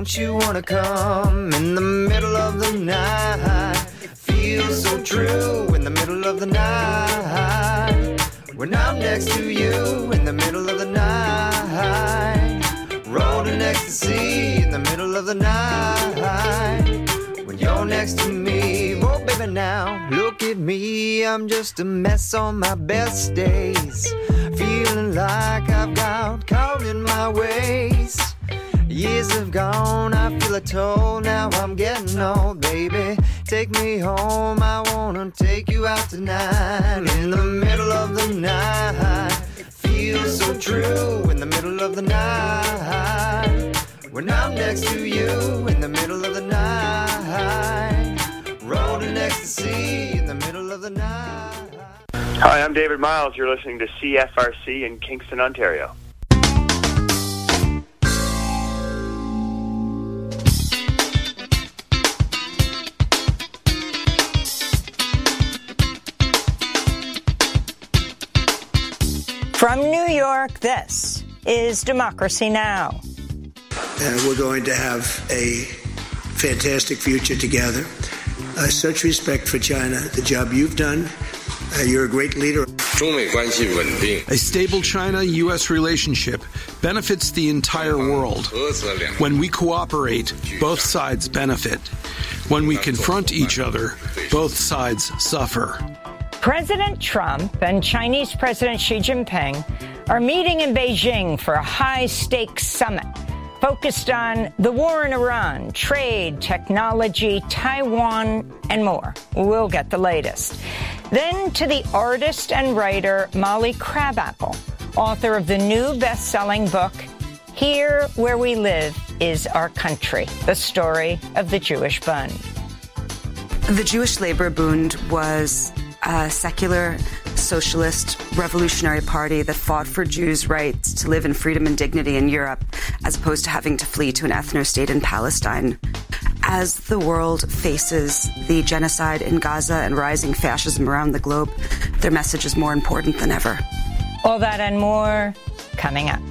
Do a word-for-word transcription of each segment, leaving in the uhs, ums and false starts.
Don't you wanna come in the middle of the night? Feels so true in the middle of the night. When I'm next to you in the middle of the night. Rolling ecstasy in the middle of the night. When you're next to me, oh baby now, look at me. I'm just a mess on my best days. Feeling like I've got caught in my ways. Years have gone, I feel a toll, now I'm getting old, baby. Take me home, I wanna take you out tonight. In the middle of the night, feels so true in the middle of the night. When I'm next to you in the middle of the night. Rolling ecstasy in the middle of the night. Hi, I'm David Miles. You're listening to C F R C in Kingston, Ontario. From New York, this is Democracy Now! And we're going to have a fantastic future together. Uh, such respect for China, the job you've done. Uh, you're a great leader. A stable China-U S relationship benefits the entire world. When we cooperate, both sides benefit. When we confront each other, both sides suffer. President Trump and Chinese President Xi Jinping are meeting in Beijing for a high-stakes summit focused on the war in Iran, trade, technology, Taiwan, and more. We'll get the latest. Then to the artist and writer Molly Crabapple, author of the new best-selling book, Here Where We Live Is Our Country, the story of the Jewish Bund. The Jewish Labor Bund was a secular, socialist, revolutionary party that fought for Jews' rights to live in freedom and dignity in Europe, as opposed to having to flee to an ethno-state in Palestine. As the world faces the genocide in Gaza and rising fascism around the globe, their message is more important than ever. All that and more coming up.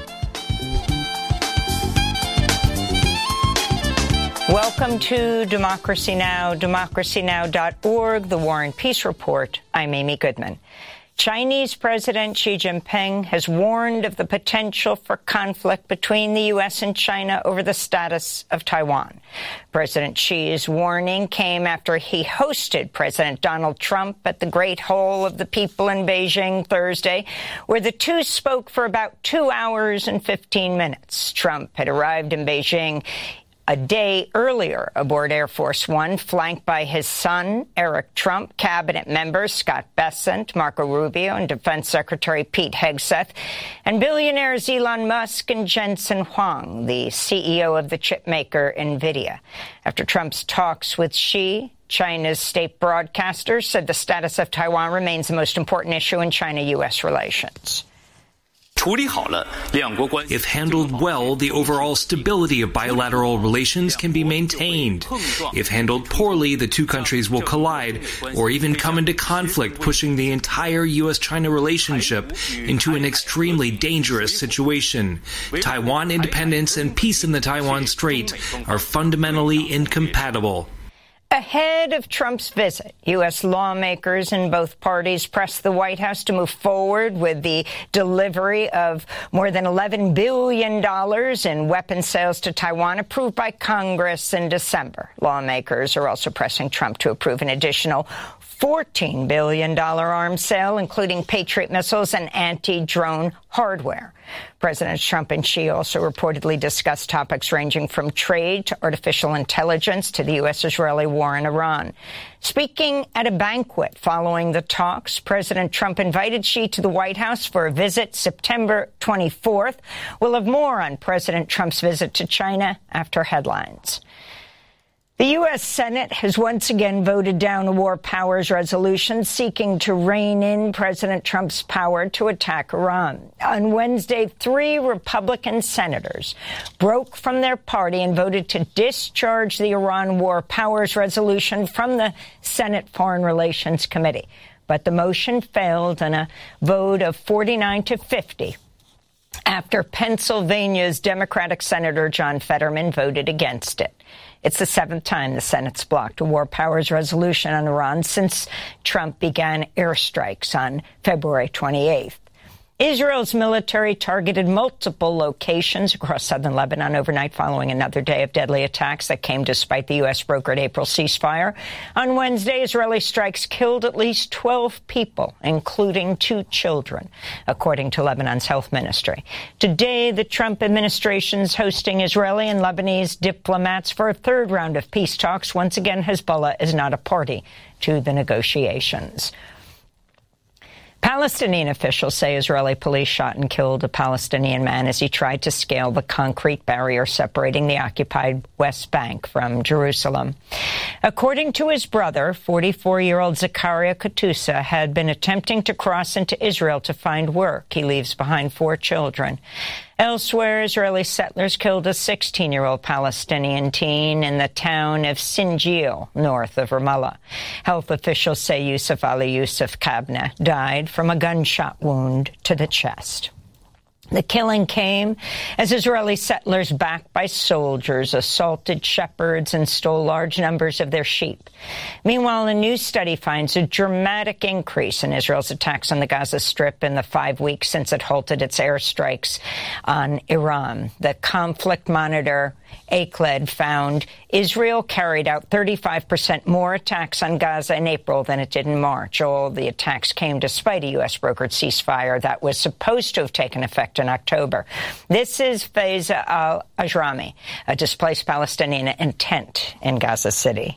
Welcome to Democracy Now!, democracy now dot org, the War and Peace Report. I'm Amy Goodman. Chinese President Xi Jinping has warned of the potential for conflict between the U S and China over the status of Taiwan. President Xi's warning came after he hosted President Donald Trump at the Great Hall of the People in Beijing Thursday, where the two spoke for about two hours and fifteen minutes. Trump had arrived in Beijing a day earlier aboard Air Force One, flanked by his son, Eric Trump, cabinet members Scott Bessent, Marco Rubio, and Defense Secretary Pete Hegseth, and billionaires Elon Musk and Jensen Huang, the C E O of the chipmaker NVIDIA. After Trump's talks with Xi, China's state broadcasters said the status of Taiwan remains the most important issue in China-U S relations. If handled well, the overall stability of bilateral relations can be maintained. If handled poorly, the two countries will collide or even come into conflict, pushing the entire U S China relationship into an extremely dangerous situation. Taiwan independence and peace in the Taiwan Strait are fundamentally incompatible. Ahead of Trump's visit, U S lawmakers in both parties pressed the White House to move forward with the delivery of more than eleven billion dollars in weapons sales to Taiwan, approved by Congress in December. Lawmakers are also pressing Trump to approve an additional fourteen billion dollars arms sale, including Patriot missiles and anti-drone hardware. Presidents Trump and Xi also reportedly discussed topics ranging from trade to artificial intelligence to the U S-Israeli war in Iran. Speaking at a banquet following the talks, President Trump invited Xi to the White House for a visit September twenty-fourth. We'll have more on President Trump's visit to China after headlines. The U S Senate has once again voted down a war powers resolution seeking to rein in President Trump's power to attack Iran. On Wednesday, three Republican senators broke from their party and voted to discharge the Iran war powers resolution from the Senate Foreign Relations Committee. But the motion failed in a vote of forty-nine to fifty. after Pennsylvania's Democratic Senator John Fetterman voted against it. It's the seventh time the Senate's blocked a war powers resolution on Iran since Trump began airstrikes on February twenty-eighth. Israel's military targeted multiple locations across southern Lebanon overnight following another day of deadly attacks that came despite the U S brokered April ceasefire. On Wednesday, Israeli strikes killed at least twelve people, including two children, according to Lebanon's health ministry. Today, the Trump administration's hosting Israeli and Lebanese diplomats for a third round of peace talks. Once again, Hezbollah is not a party to the negotiations. Palestinian officials say Israeli police shot and killed a Palestinian man as he tried to scale the concrete barrier separating the occupied West Bank from Jerusalem. According to his brother, forty-four-year-old Zakaria Katusa had been attempting to cross into Israel to find work. He leaves behind four children. Elsewhere, Israeli settlers killed a sixteen-year-old Palestinian teen in the town of Sinjil, north of Ramallah. Health officials say Yusuf Ali Yusuf Kabna died from a gunshot wound to the chest. The killing came as Israeli settlers, backed by soldiers, assaulted shepherds and stole large numbers of their sheep. Meanwhile, a new study finds a dramatic increase in Israel's attacks on the Gaza Strip in the five weeks since it halted its airstrikes on Iran. The conflict monitor, A C L E D, found Israel carried out thirty-five percent more attacks on Gaza in April than it did in March. All the attacks came despite a U S brokered ceasefire that was supposed to have taken effect in October. This is Faiza al-Ajrami, a displaced Palestinian in tent in Gaza City.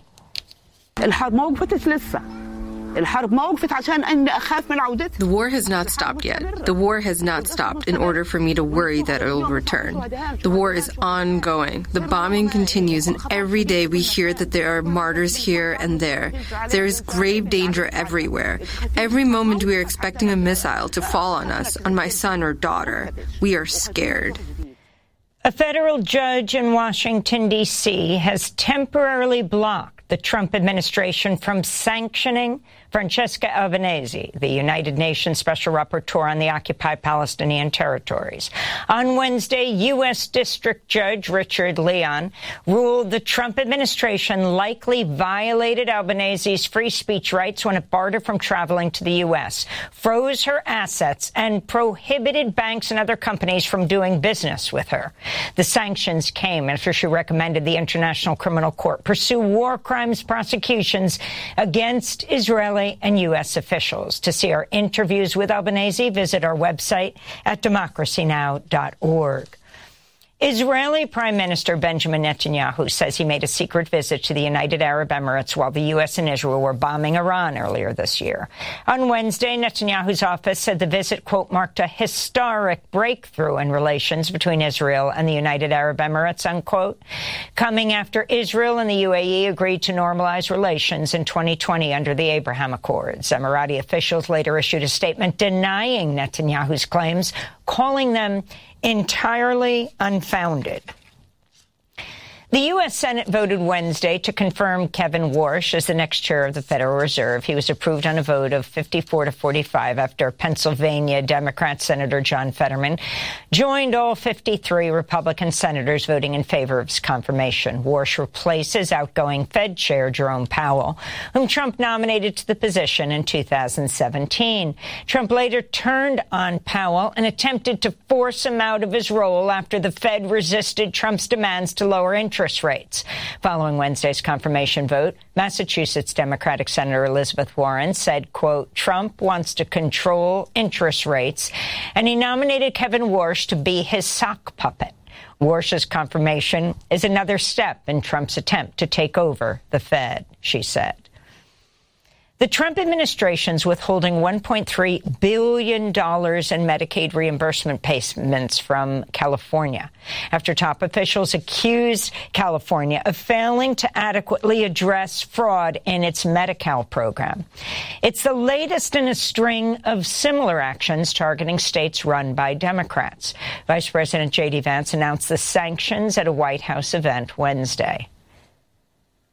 The war has not stopped yet. The war has not stopped in order for me to worry that it will return. The war is ongoing. The bombing continues, and every day we hear that there are martyrs here and there. There is grave danger everywhere. Every moment we are expecting a missile to fall on us, on my son or daughter. We are scared. A federal judge in Washington, D C has temporarily blocked the Trump administration from sanctioning Francesca Albanese, the United Nations Special Rapporteur on the occupied Palestinian territories. On Wednesday, U S District Judge Richard Leon ruled the Trump administration likely violated Albanese's free speech rights when it barred her from traveling to the U S, froze her assets, and prohibited banks and other companies from doing business with her. The sanctions came after she recommended the International Criminal Court pursue war crimes prosecutions against Israeli and U S officials. To see our interviews with Albanese, visit our website at democracy now dot org. Israeli Prime Minister Benjamin Netanyahu says he made a secret visit to the United Arab Emirates while the U S and Israel were bombing Iran earlier this year. On Wednesday, Netanyahu's office said the visit, quote, marked a historic breakthrough in relations between Israel and the United Arab Emirates, unquote, coming after Israel and the U A E agreed to normalize relations in twenty twenty under the Abraham Accords. Emirati officials later issued a statement denying Netanyahu's claims, calling them entirely unfounded. The U S Senate voted Wednesday to confirm Kevin Warsh as the next chair of the Federal Reserve. He was approved on a vote of fifty-four to forty-five after Pennsylvania Democrat Senator John Fetterman joined all fifty-three Republican senators voting in favor of his confirmation. Warsh replaces outgoing Fed Chair Jerome Powell, whom Trump nominated to the position in two thousand seventeen. Trump later turned on Powell and attempted to force him out of his role after the Fed resisted Trump's demands to lower interest interest rates. Following Wednesday's confirmation vote, Massachusetts Democratic Senator Elizabeth Warren said, quote, Trump wants to control interest rates, and he nominated Kevin Warsh to be his sock puppet. Warsh's confirmation is another step in Trump's attempt to take over the Fed, she said. The Trump administration's withholding one point three billion dollars in Medicaid reimbursement payments from California after top officials accused California of failing to adequately address fraud in its Medi-Cal program. It's the latest in a string of similar actions targeting states run by Democrats. Vice President J D Vance announced the sanctions at a White House event Wednesday.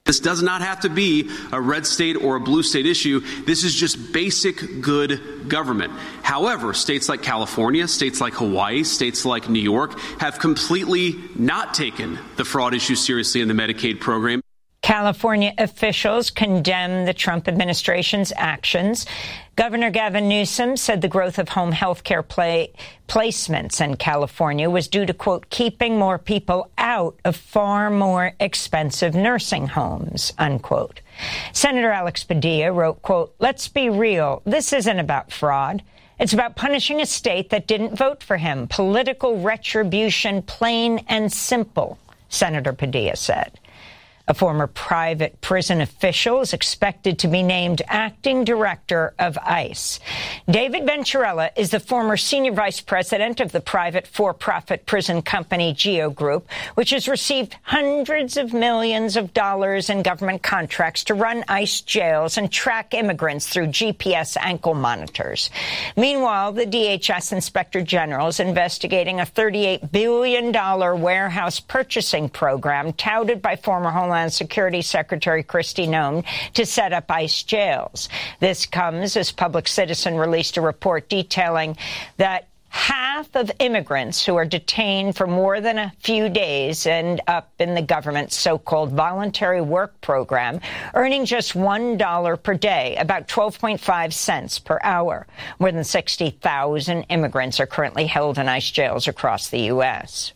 This does not have to be a red state or a blue state issue. This is just basic good government. However, states like California, states like Hawaii, states like New York have completely not taken the fraud issue seriously in the Medicaid program. California officials condemn the Trump administration's actions. Governor Gavin Newsom said the growth of home health care play placements in California was due to, quote, keeping more people out of far more expensive nursing homes, unquote. Senator Alex Padilla wrote, quote, let's be real. This isn't about fraud. It's about punishing a state that didn't vote for him. Political retribution, plain and simple, Senator Padilla said. A former private prison official is expected to be named acting director of ICE. David Venturella is the former senior vice president of the private for-profit prison company Geo Group, which has received hundreds of millions of dollars in government contracts to run ICE jails and track immigrants through G P S ankle monitors. Meanwhile, the D H S Inspector General is investigating a thirty-eight billion dollars warehouse purchasing program touted by former Homeland Security Secretary Kristi Noem to set up ICE jails. This comes as Public Citizen released a report detailing that half of immigrants who are detained for more than a few days end up in the government's so-called voluntary work program, earning just one dollar per day, about twelve point five cents per hour. More than sixty thousand immigrants are currently held in ICE jails across the U S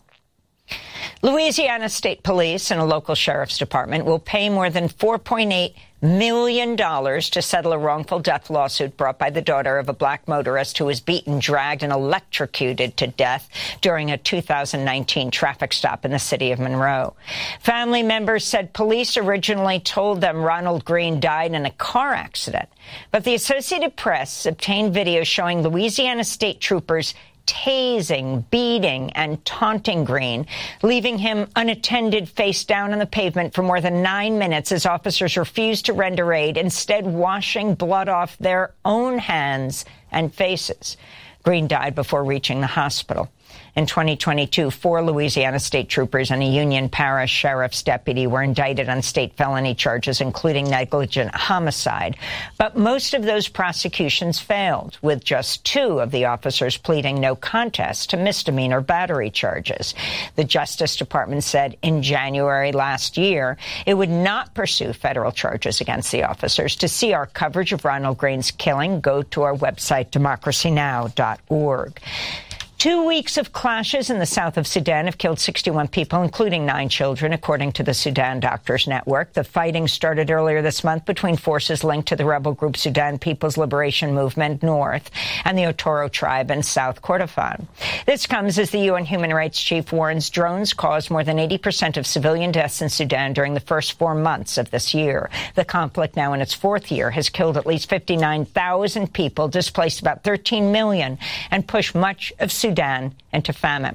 Louisiana State Police and a local sheriff's department will pay more than four point eight million dollars to settle a wrongful death lawsuit brought by the daughter of a black motorist who was beaten, dragged, and electrocuted to death during a two thousand nineteen traffic stop in the city of Monroe. Family members said police originally told them Ronald Green died in a car accident, but the Associated Press obtained video showing Louisiana state troopers tasing, beating, and taunting Green, leaving him unattended face down on the pavement for more than nine minutes as officers refused to render aid, instead washing blood off their own hands and faces. Green died before reaching the hospital. In twenty twenty-two, four Louisiana state troopers and a Union Parish sheriff's deputy were indicted on state felony charges, including negligent homicide. But most of those prosecutions failed, with just two of the officers pleading no contest to misdemeanor battery charges. The Justice Department said in January last year it would not pursue federal charges against the officers. To see our coverage of Ronald Green's killing, go to our website, democracy now dot org. Two weeks of clashes in the south of Sudan have killed sixty-one people, including nine children, according to the Sudan Doctors Network. The fighting started earlier this month between forces linked to the rebel group Sudan People's Liberation Movement North and the Otoro tribe in South Kordofan. This comes as the U N Human Rights Chief warns drones caused more than eighty percent of civilian deaths in Sudan during the first four months of this year. The conflict, now in its fourth year, has killed at least fifty-nine thousand people, displaced about thirteen million, and pushed much of Sudan Sudan into famine.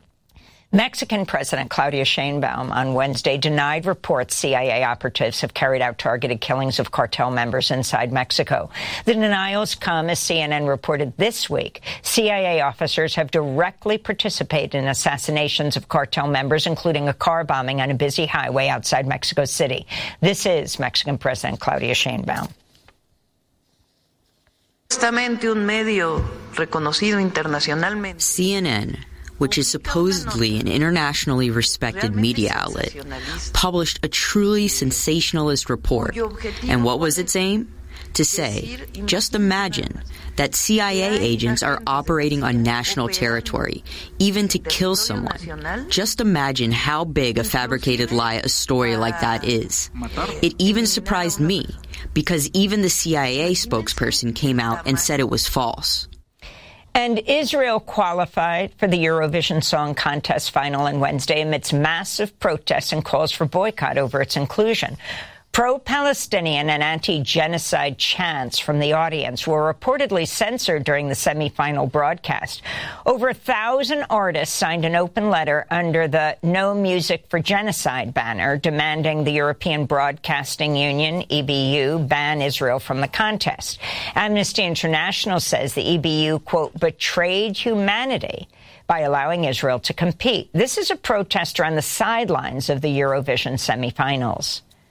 Mexican President Claudia Sheinbaum on Wednesday denied reports C I A operatives have carried out targeted killings of cartel members inside Mexico. The denials come as C N N reported this week. C I A officers have directly participated in assassinations of cartel members, including a car bombing on a busy highway outside Mexico City. This is Mexican President Claudia Sheinbaum. C N N, which is supposedly an internationally respected media outlet, published a truly sensationalist report. And what was its aim? To say, just imagine that C I A agents are operating on national territory, even to kill someone. Just imagine how big a fabricated lie a story like that is. It even surprised me, because even the C I A spokesperson came out and said it was false. And Israel qualified for the Eurovision Song Contest final on Wednesday amidst massive protests and calls for boycott over its inclusion. Pro-Palestinian and anti-genocide chants from the audience were reportedly censored during the semifinal broadcast. Over a thousand artists signed an open letter under the No Music for Genocide banner, demanding the European Broadcasting Union, E B U, ban Israel from the contest. Amnesty International says the E B U, quote, betrayed humanity by allowing Israel to compete. This is a protester on the sidelines of the Eurovision semifinals.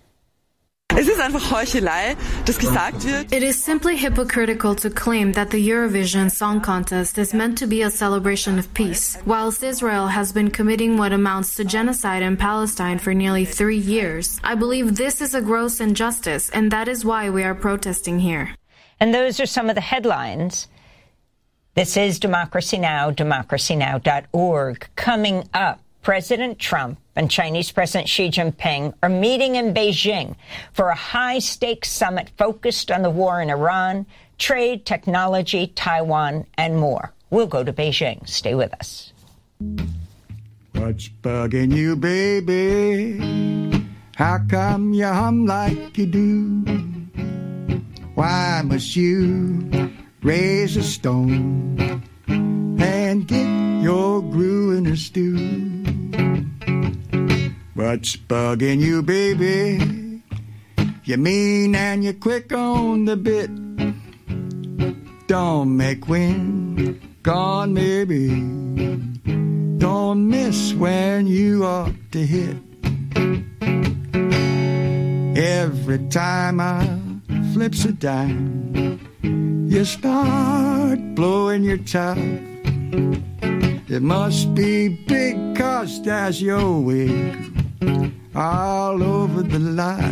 It is simply hypocritical to claim that the Eurovision Song Contest is meant to be a celebration of peace, whilst Israel has been committing what amounts to genocide in Palestine for nearly three years. I believe this is a gross injustice, and that is why we are protesting here. And those are some of the headlines. This is Democracy Now!, democracy now dot org. Coming up, President Trump and Chinese President Xi Jinping are meeting in Beijing for a high-stakes summit focused on the war in Iran, trade, technology, Taiwan, and more. We'll go to Beijing. Stay with us. What's bugging you, baby? How come you hum like you do? Why must you raise a stone and get your brew in a stew? What's bugging you, baby? You mean and you're quick on the bit. Don't make wind gone, maybe. Don't miss when you ought to hit. Every time I flips a dime, you start blowing your top. It must be big, 'cause there's your wig all over the lot.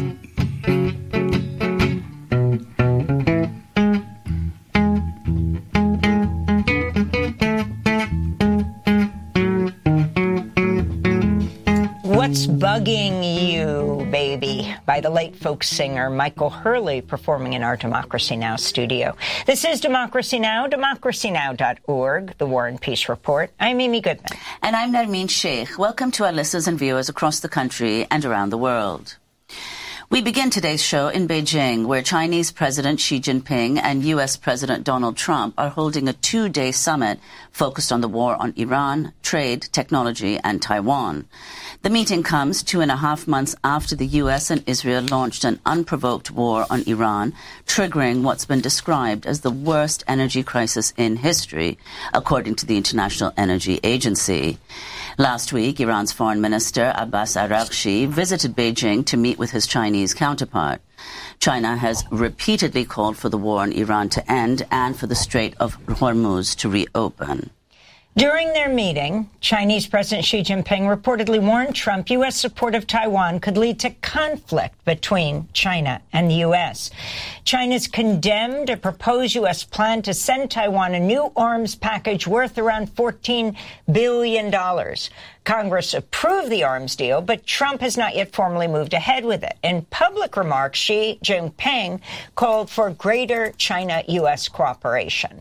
What's Bugging You, Baby, by the late folk singer Michael Hurley, performing in our Democracy Now! Studio. This is Democracy Now!, democracy now dot org, the War and Peace Report. I'm Amy Goodman. And I'm Nermeen Sheikh. Welcome to our listeners and viewers across the country and around the world. We begin today's show in Beijing, where Chinese President Xi Jinping and U S President Donald Trump are holding a two-day summit focused on the war on Iran, trade, technology, and Taiwan. The meeting comes two and a half months after the U S and Israel launched an unprovoked war on Iran, triggering what's been described as the worst energy crisis in history, according to the International Energy Agency. Last week, Iran's Foreign Minister Abbas Araghchi visited Beijing to meet with his Chinese counterpart. China has repeatedly called for the war on Iran to end and for the Strait of Hormuz to reopen. During their meeting, Chinese President Xi Jinping reportedly warned Trump U S support of Taiwan could lead to conflict between China and the U S. China's condemned a proposed U S plan to send Taiwan a new arms package worth around fourteen billion dollars. Congress approved the arms deal, but Trump has not yet formally moved ahead with it. In public remarks, Xi Jinping called for greater China-U S cooperation.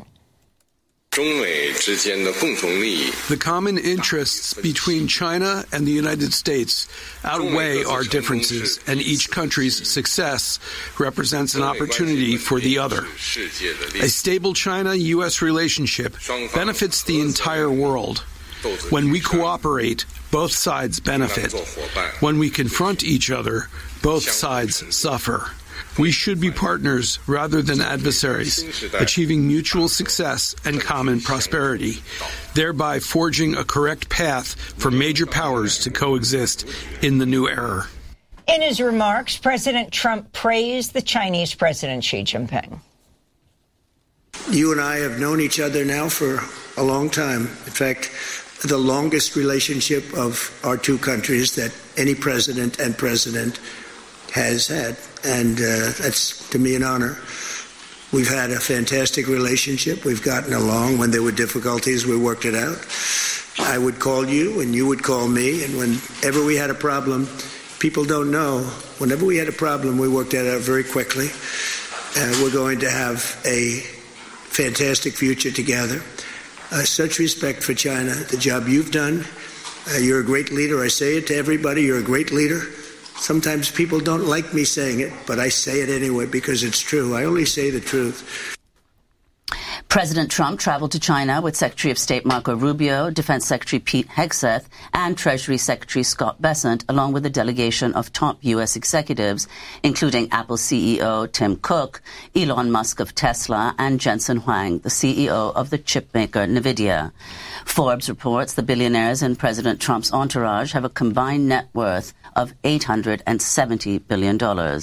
The common interests between China and the United States outweigh our differences, and each country's success represents an opportunity for the other. A stable China-U S relationship benefits the entire world. When we cooperate, both sides benefit. When we confront each other, both sides suffer. We should be partners rather than adversaries, achieving mutual success and common prosperity, thereby forging a correct path for major powers to coexist in the new era. In his remarks, President Trump praised the Chinese President Xi Jinping. You and I have known each other now for a long time. In fact, the longest relationship of our two countries that any president and president has had. And uh, that's, to me, an honor. We've had a fantastic relationship. We've gotten along. When there were difficulties, we worked it out. I would call you, and you would call me. And whenever we had a problem, people don't know, whenever we had a problem, we worked it out very quickly. Uh, we're going to have a fantastic future together. Uh, such respect for China, the job you've done. Uh, you're a great leader. I say it to everybody. You're a great leader. Sometimes people don't like me saying it, but I say it anyway because it's true. I only say the truth. President Trump traveled to China with Secretary of State Marco Rubio, Defense Secretary Pete Hegseth, and Treasury Secretary Scott Bessent, along with a delegation of top U S executives, including Apple C E O Tim Cook, Elon Musk of Tesla, and Jensen Huang, the C E O of the chipmaker NVIDIA. Forbes reports the billionaires in President Trump's entourage have a combined net worth of eight hundred seventy billion dollars.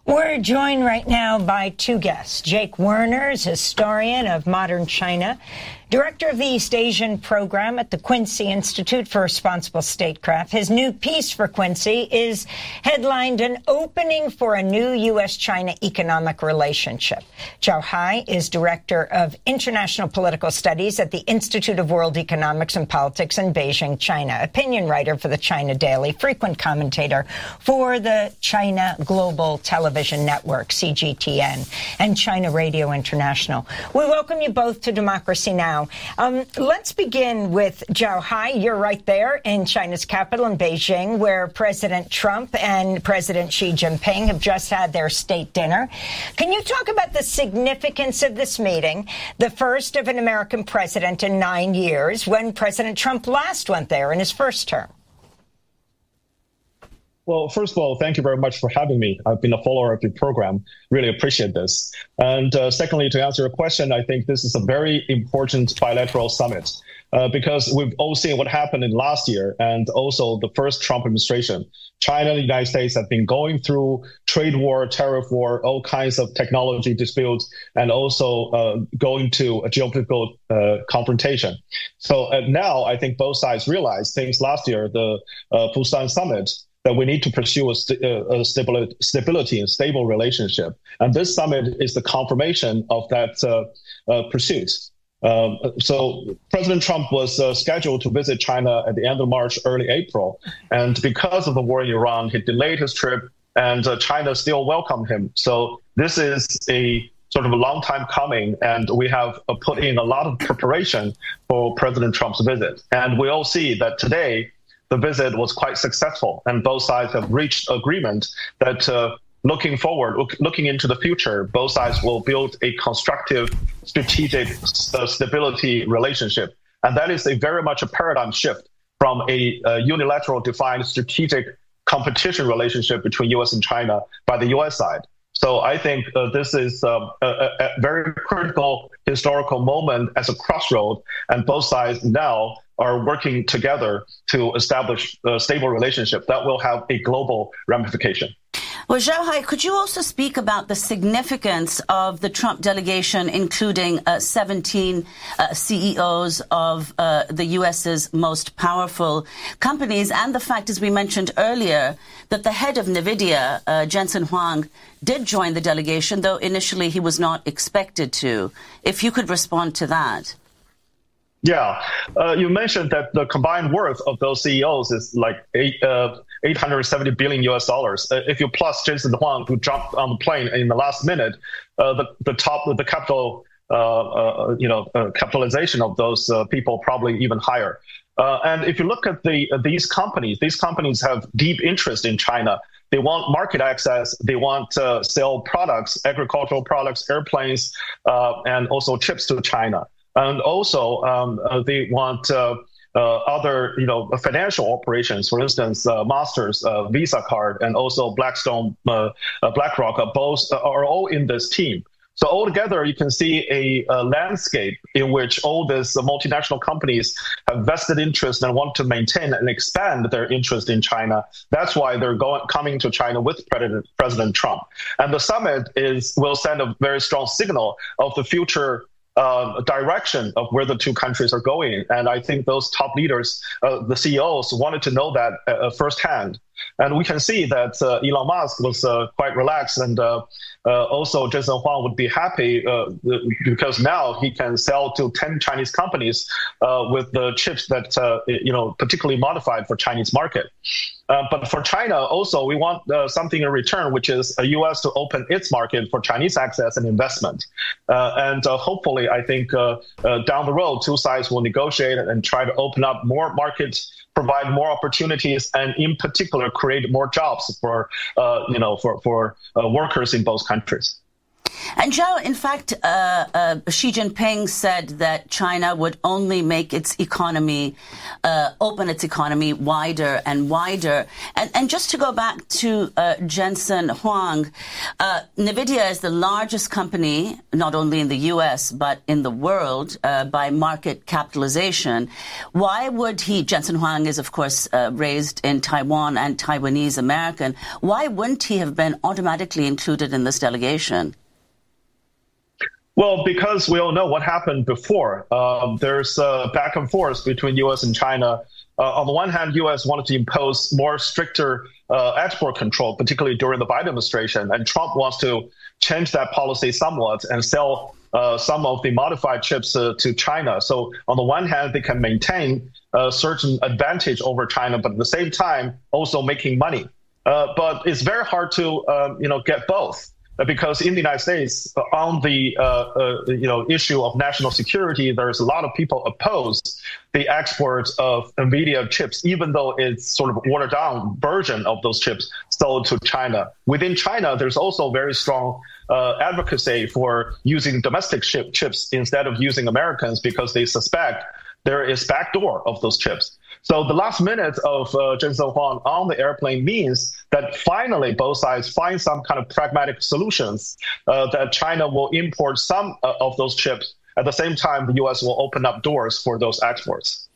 We're joined right now by two guests. Jake Werner is historian of modern China, director of the East Asian program at the Quincy Institute for Responsible Statecraft. His new piece for Quincy is headlined "An Opening for a New U S China Economic Relationship." Zhao Hai is director of international political studies at the Institute of World Economics and Politics in Beijing, China, opinion writer for the China Daily, frequent commentator for the China Global Television Network, C G T N, and China Radio International. We welcome you both to Democracy Now! Um, let's begin with Zhao Hai. You're right there in China's capital in Beijing, where President Trump and President Xi Jinping have just had their state dinner. Can you talk about the significance of this meeting, the first of an American president in nine years, when President Trump last went there in his first term? Well, first of all, thank you very much for having me. I've been a follower of your program. Really appreciate this. And uh, secondly, to answer your question, I think this is a very important bilateral summit uh, because we've all seen what happened in last year and also the first Trump administration. China and the United States have been going through trade war, tariff war, all kinds of technology disputes, and also uh, going to a geopolitical uh, confrontation. So uh, now I think both sides realize since last year, the uh, Busan summit, that we need to pursue a, st- a stability, stability and stable relationship. And this summit is the confirmation of that uh, uh, pursuit. Um, so President Trump was uh, scheduled to visit China at the end of March, early April. And because of the war in Iran, he delayed his trip, and uh, China still welcomed him. So this is a sort of a long time coming, and we have uh, put in a lot of preparation for President Trump's visit. And we all see that today, the visit was quite successful, and both sides have reached agreement that uh, looking forward, look, looking into the future, both sides will build a constructive, strategic uh, stability relationship. And that is a very much a paradigm shift from a, a unilateral defined strategic competition relationship between U S and China by the U S side. So I think uh, this is um, a, a very critical historical moment as a crossroad, and both sides now are working together to establish a stable relationship that will have a global ramification. Well, Zhao Hai, could you also speak about the significance of the Trump delegation, including uh, seventeen uh, C E Os of uh, the U S's most powerful companies, and the fact, as we mentioned earlier, that the head of NVIDIA, uh, Jensen Huang, did join the delegation, though initially he was not expected to. If you could respond to that. Yeah, uh, you mentioned that the combined worth of those C E Os is like eight, uh, eight hundred seventy billion U S dollars. Uh, if you plus Jensen Huang, who jumped on the plane in the last minute, uh, the the top the capital uh, uh, you know uh, capitalization of those uh, people probably even higher. Uh, and if you look at the uh, these companies, these companies have deep interest in China. They want market access. They want to uh, sell products, agricultural products, airplanes, uh, and also chips to China. And also, um, uh, they want uh, uh, other, you know, financial operations. For instance, uh, Masters, uh, Visa card, and also Blackstone, uh, uh, BlackRock, uh, both are all in this team. So altogether, you can see a, a landscape in which all these multinational companies have vested interest and want to maintain and expand their interest in China. That's why they're going coming to China with President, President Trump. And the summit is will send a very strong signal of the future Uh, direction of where the two countries are going. And I think those top leaders, uh, the C E Os, wanted to know that uh, firsthand. And we can see that uh, Elon Musk was uh, quite relaxed, and uh, uh, also Jensen Huang would be happy uh, because now he can sell to ten Chinese companies uh, with the chips that, uh, you know, particularly modified for Chinese market. Uh, but for China, also, we want uh, something in return, which is a U S to open its market for Chinese access and investment. Uh, and uh, hopefully, I think uh, uh, down the road, two sides will negotiate and try to open up more markets, provide more opportunities, and in particular, create more jobs for, uh, you know, for, for uh, workers in both countries. And Zhao, in fact, uh, uh, Xi Jinping said that China would only make its economy, uh, open its economy wider and wider. And, and just to go back to uh, Jensen Huang, uh, NVIDIA is the largest company, not only in the U S, but in the world uh, by market capitalization. Why would he, Jensen Huang is, of course, uh, raised in Taiwan and Taiwanese American, why wouldn't he have been automatically included in this delegation? Well, because we all know what happened before. Um, there's uh, back and forth between U S and China. Uh, on the one hand, U S wanted to impose more stricter uh, export control, particularly during the Biden administration, and Trump wants to change that policy somewhat and sell uh, some of the modified chips uh, to China. So on the one hand, they can maintain a certain advantage over China, but at the same time, also making money. Uh, but it's very hard to, uh, you know, get both. Because in the United States, on the uh, uh, you know issue of national security, there's a lot of people oppose the export of NVIDIA chips, even though it's sort of watered down version of those chips sold to China. Within China, there's also very strong uh, advocacy for using domestic chip chips instead of using Americans because they suspect there is backdoor of those chips. So the last minute of uh, Jensen Huang on the airplane means that finally both sides find some kind of pragmatic solutions uh, that China will import some uh, of those chips. At the same time, the U S will open up doors for those exports.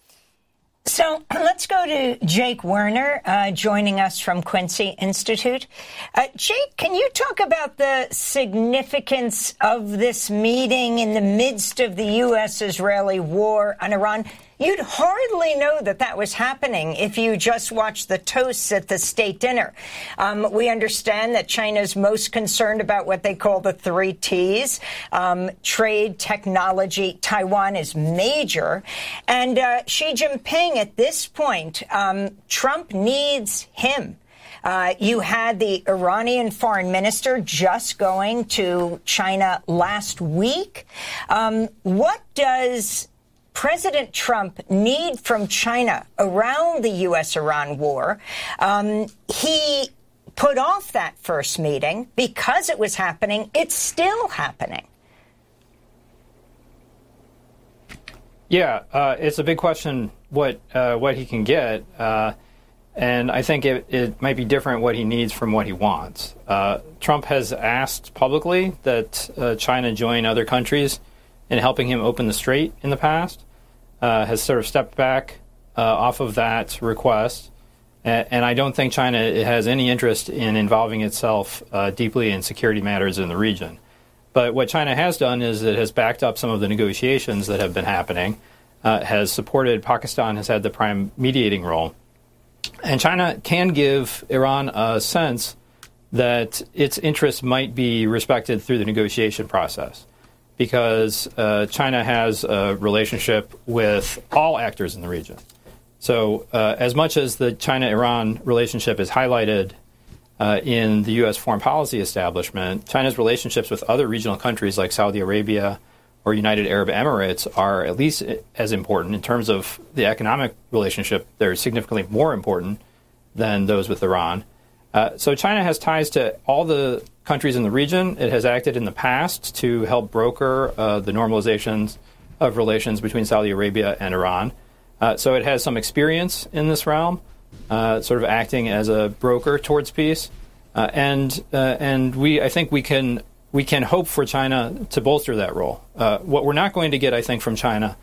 So let's go to Jake Werner, uh, joining us from Quincy Institute. Uh, Jake, can you talk about the significance of this meeting in the midst of the U S-Israeli war on Iran? You'd hardly know that that was happening if you just watched the toasts at the state dinner. Um, we understand that China's most concerned about what they call the three T's. Um, trade, technology, Taiwan is major. And uh, Xi Jinping, at this point, um, Trump needs him. Uh, you had the Iranian foreign minister just going to China last week. Um, what does President Trump need from China around the U S Iran war? Um, he put off that first meeting because it was happening. It's still happening. Yeah, uh, it's a big question what uh, what he can get. Uh, and I think it, it might be different what he needs from what he wants. Uh, Trump has asked publicly that uh, China join other countries in helping him open the strait in the past, uh, has sort of stepped back uh, off of that request. And, and I don't think China has any interest in involving itself uh, deeply in security matters in the region. But what China has done is it has backed up some of the negotiations that have been happening, uh, has supported Pakistan, has had the prime mediating role. And China can give Iran a sense that its interests might be respected through the negotiation process, because uh, China has a relationship with all actors in the region. So uh, as much as the China-Iran relationship is highlighted uh, in the U S foreign policy establishment, China's relationships with other regional countries like Saudi Arabia or United Arab Emirates are at least as important. In terms of the economic relationship, they're significantly more important than those with Iran. Uh, so China has ties to all the countries in the region. It has acted in the past to help broker uh, the normalizations of relations between Saudi Arabia and Iran. Uh, so it has some experience in this realm, uh, sort of acting as a broker towards peace. Uh, and uh, and we, I think we can we can hope for China to bolster that role. Uh, what we're not going to get, I think, from China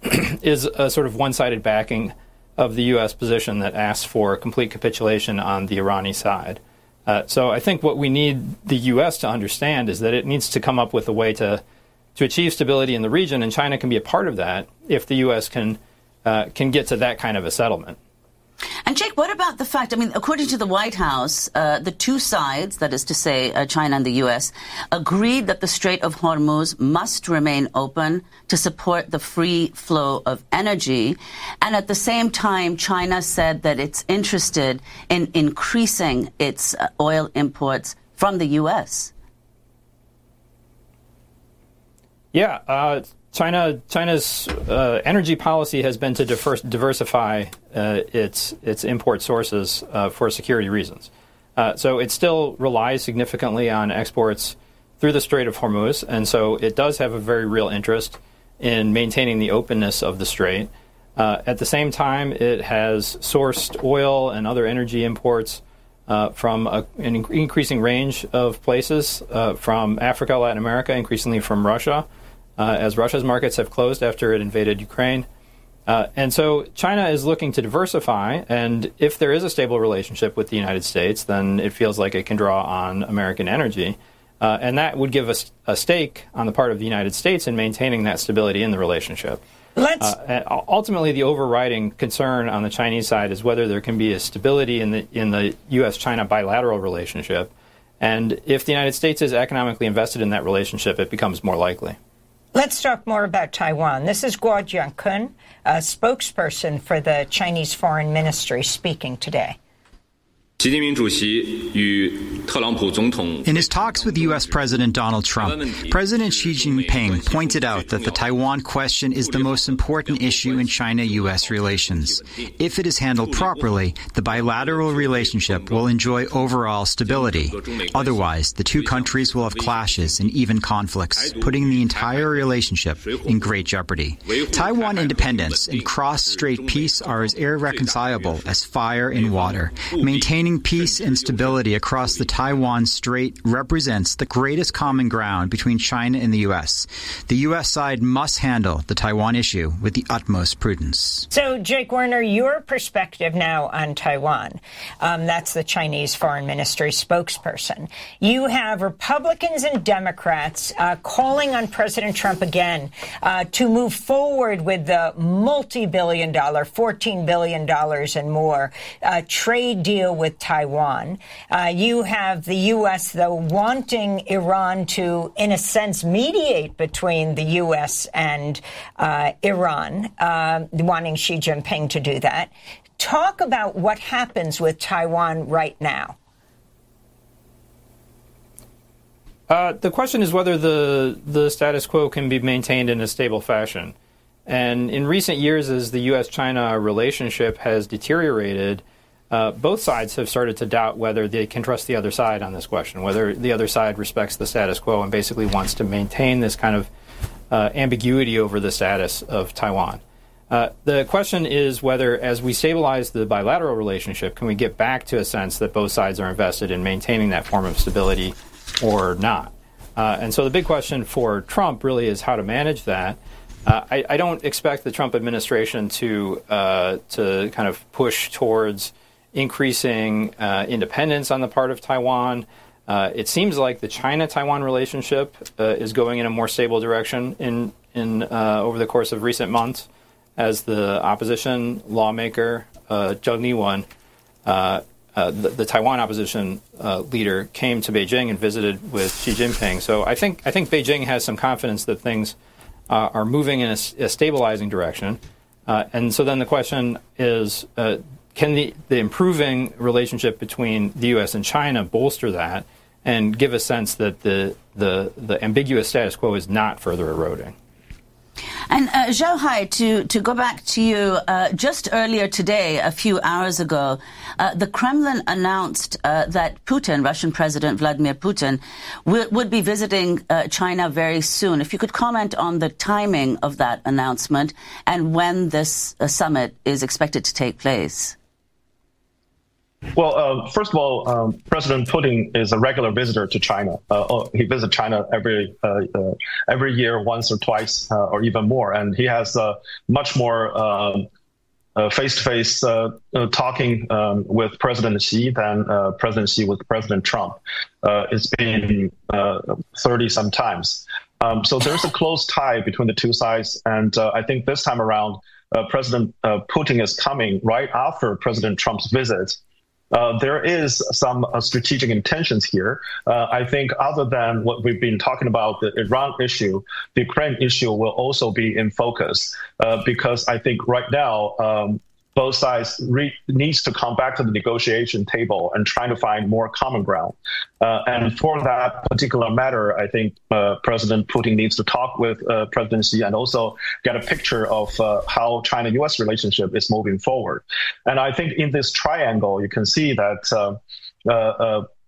is a sort of one-sided backing of the U S position that asks for complete capitulation on the Irani side. Uh, so I think what we need the U S to understand is that it needs to come up with a way to to achieve stability in the region, and China can be a part of that if the U S can uh, can get to that kind of a settlement. And Jake, what about the fact, I mean, according to the White House, uh, the two sides, that is to say uh, China and the U S, agreed that the Strait of Hormuz must remain open to support the free flow of energy. And at the same time, China said that it's interested in increasing its uh, oil imports from the U S. Yeah, uh, China China's uh, energy policy has been to diverse, diversify uh, its its import sources uh, for security reasons. Uh, so it still relies significantly on exports through the Strait of Hormuz, and so it does have a very real interest in maintaining the openness of the strait. Uh, at the same time, it has sourced oil and other energy imports uh, from a, an in- increasing range of places, uh, from Africa, Latin America, increasingly from Russia, uh, as Russia's markets have closed after it invaded Ukraine. Uh, and so China is looking to diversify, and if there is a stable relationship with the United States, then it feels like it can draw on American energy. Uh, and that would give us a stake on the part of the United States in maintaining that stability in the relationship. Let's uh, ultimately, the overriding concern on the Chinese side is whether there can be a stability in the in the U S China bilateral relationship. And if the United States is economically invested in that relationship, it becomes more likely. Let's talk more about Taiwan. This is Guo Jiankun, a spokesperson for the Chinese Foreign Ministry, speaking today. In his talks with U S President Donald Trump, President Xi Jinping pointed out that the Taiwan question is the most important issue in China-U S relations. If it is handled properly, the bilateral relationship will enjoy overall stability. Otherwise, the two countries will have clashes and even conflicts, putting the entire relationship in great jeopardy. Taiwan independence and cross-strait peace are as irreconcilable as fire and water. Maintaining peace and stability across the Taiwan Strait represents the greatest common ground between China and the U S. The U S side must handle the Taiwan issue with the utmost prudence. So, Jake Werner, your perspective now on Taiwan. Um, that's the Chinese Foreign Ministry spokesperson. You have Republicans and Democrats uh, calling on President Trump again uh, to move forward with the multi-billion dollar, fourteen billion dollars and more, uh, trade deal with Taiwan. Uh, you have the U S, though, wanting Iran to, in a sense, mediate between the U S and uh, Iran, uh, wanting Xi Jinping to do that. Talk about what happens with Taiwan right now. Uh, the question is whether the, the status quo can be maintained in a stable fashion. And in recent years, as the U S China relationship has deteriorated, Uh, both sides have started to doubt whether they can trust the other side on this question, whether the other side respects the status quo and basically wants to maintain this kind of uh, ambiguity over the status of Taiwan. Uh, the question is whether, as we stabilize the bilateral relationship, can we get back to a sense that both sides are invested in maintaining that form of stability or not? Uh, and so the big question for Trump really is how to manage that. Uh, I, I don't expect the Trump administration to uh, to kind of push towards increasing uh, independence on the part of Taiwan. Uh, it seems like the China-Taiwan relationship uh, is going in a more stable direction in in uh, over the course of recent months, as the opposition lawmaker uh, Zheng Liwen, uh, uh, the, the Taiwan opposition uh, leader, came to Beijing and visited with Xi Jinping. So I think I think Beijing has some confidence that things uh, are moving in a, a stabilizing direction, uh, and so then the question is. Uh, Can the, the improving relationship between the U S and China bolster that and give a sense that the the, the ambiguous status quo is not further eroding? And uh, Zhao Hai, to, to go back to you, uh, just earlier today, a few hours ago, uh, the Kremlin announced uh, that Putin, Russian President Vladimir Putin, w- would be visiting uh, China very soon. If you could comment on the timing of that announcement and when this uh, summit is expected to take place. Well, uh, first of all, um, President Putin is a regular visitor to China. Uh, oh, he visits China every uh, uh, every year, once or twice, uh, or even more. And he has uh, much more um, uh, face-to-face uh, uh, talking um, with President Xi than uh, President Xi with President Trump. Uh, it's been thirty uh, some times. Um, so there's a close tie between the two sides. And uh, I think this time around, uh, President uh, Putin is coming right after President Trump's visit. Uh, there is some uh, strategic intentions here. Uh, I think other than what we've been talking about, the Iran issue, the Ukraine issue will also be in focus uh, because I think right now um, both sides re- needs to come back to the negotiation table and trying to find more common ground. Uh, and for that particular matter, I think uh, President Putin needs to talk with uh, President Xi and also get a picture of uh, how China-U S relationship is moving forward. And I think in this triangle, you can see that uh, uh, uh,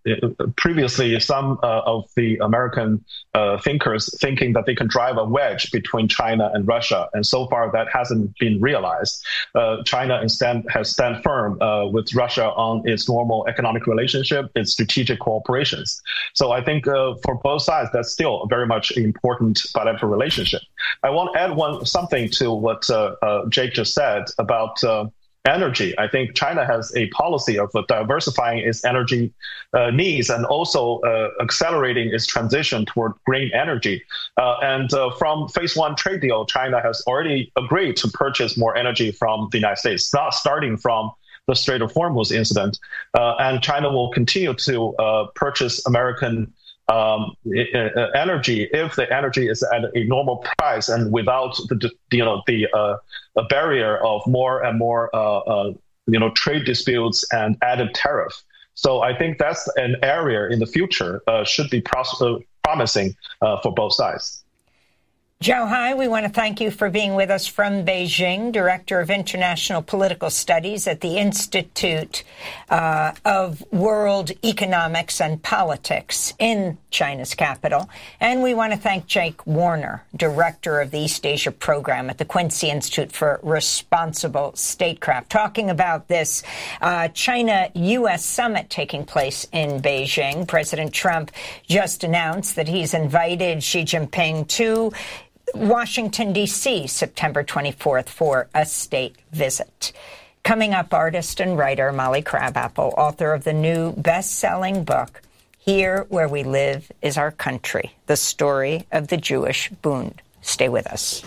previously some uh, of the American uh, thinkers thinking that they can drive a wedge between China and Russia, and so far that hasn't been realized. Uh, China instead has stand firm uh, with Russia on its normal economic relationship, its strategic cooperations. So I think uh, for both sides, that's still very much an important bilateral relationship. I want to add one something to what uh, uh, Jake just said about uh, energy. I think China has a policy of uh, diversifying its energy uh, needs and also uh, accelerating its transition toward green energy. Uh, and uh, from phase one trade deal, China has already agreed to purchase more energy from the United States, not starting from the Strait of Hormuz incident. Uh, and China will continue to uh, purchase American Um, energy if the energy is at a normal price and without the you know the uh, a barrier of more and more uh, uh, you know trade disputes and added tariff. So I think that's an area in the future uh, should be pros- uh, promising uh, for both sides. Zhao Hai, we want to thank you for being with us from Beijing, Director of International Political Studies at the Institute uh, of World Economics and Politics in China's capital. And we want to thank Jake Warner, Director of the East Asia Program at the Quincy Institute for Responsible Statecraft, talking about this uh, China-U S summit taking place in Beijing. President Trump just announced that he's invited Xi Jinping to Washington, D C, September twenty-fourth for a state visit. Coming up, artist and writer Molly Crabapple, author of the new best-selling book, Here Where We Live Is Our Country, the story of the Jewish Bund. Stay with us.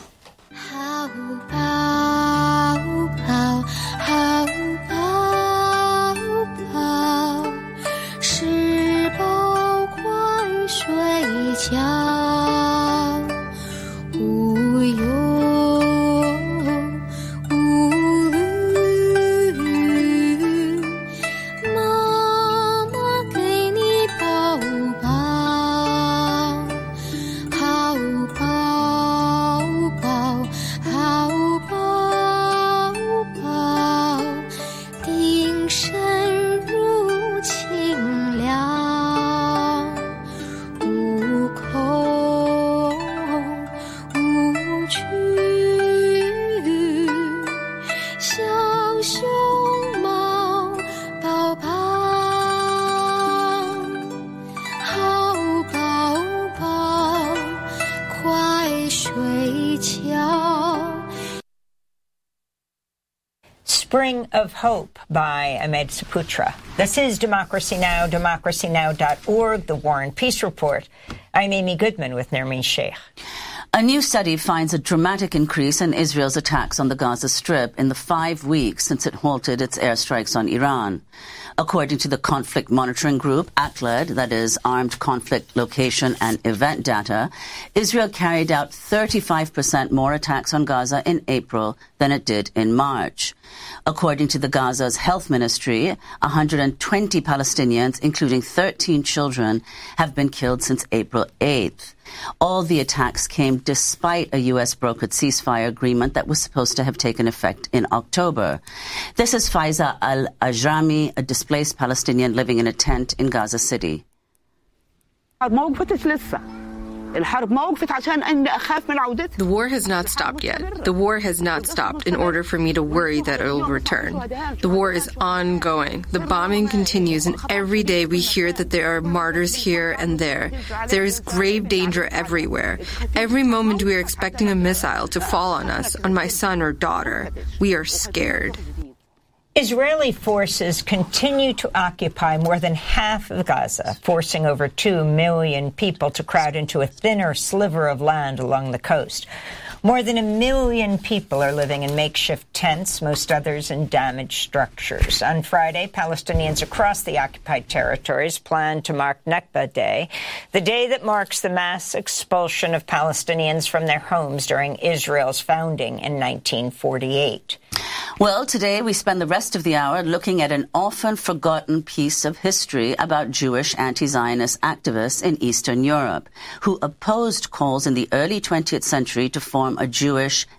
Spring of Hope by Ahmed Saputra. This is Democracy Now!, democracy now dot org, the War and Peace Report. I'm Amy Goodman with Nermeen Sheikh. A new study finds a dramatic increase in Israel's attacks on the Gaza Strip in the five weeks since it halted its airstrikes on Iran. According to the conflict monitoring group, A C L E D, that is Armed Conflict Location and Event Data, Israel carried out thirty-five percent more attacks on Gaza in April than it did in March. According to the Gaza's health ministry, one hundred twenty Palestinians, including thirteen children, have been killed since April eighth. All the attacks came despite a U S brokered ceasefire agreement that was supposed to have taken effect in October. This is Faiza Al-Ajrami, a displaced Palestinian living in a tent in Gaza City. The war has not stopped yet. The war has not stopped in order for me to worry that it will return. The war is ongoing. The bombing continues, and every day we hear that there are martyrs here and there. There is grave danger everywhere. Every moment we are expecting a missile to fall on us, on my son or daughter. We are scared. Israeli forces continue to occupy more than half of Gaza, forcing over two million people to crowd into a thinner sliver of land along the coast. More than a million people are living in makeshift tents, most others in damaged structures. On Friday, Palestinians across the occupied territories planned to mark Nakba Day, the day that marks the mass expulsion of Palestinians from their homes during Israel's founding in nineteen forty-eight. Well, today we spend the rest of the hour looking at an often forgotten piece of history about Jewish anti-Zionist activists in Eastern Europe who opposed calls in the early twentieth century to form a Jewish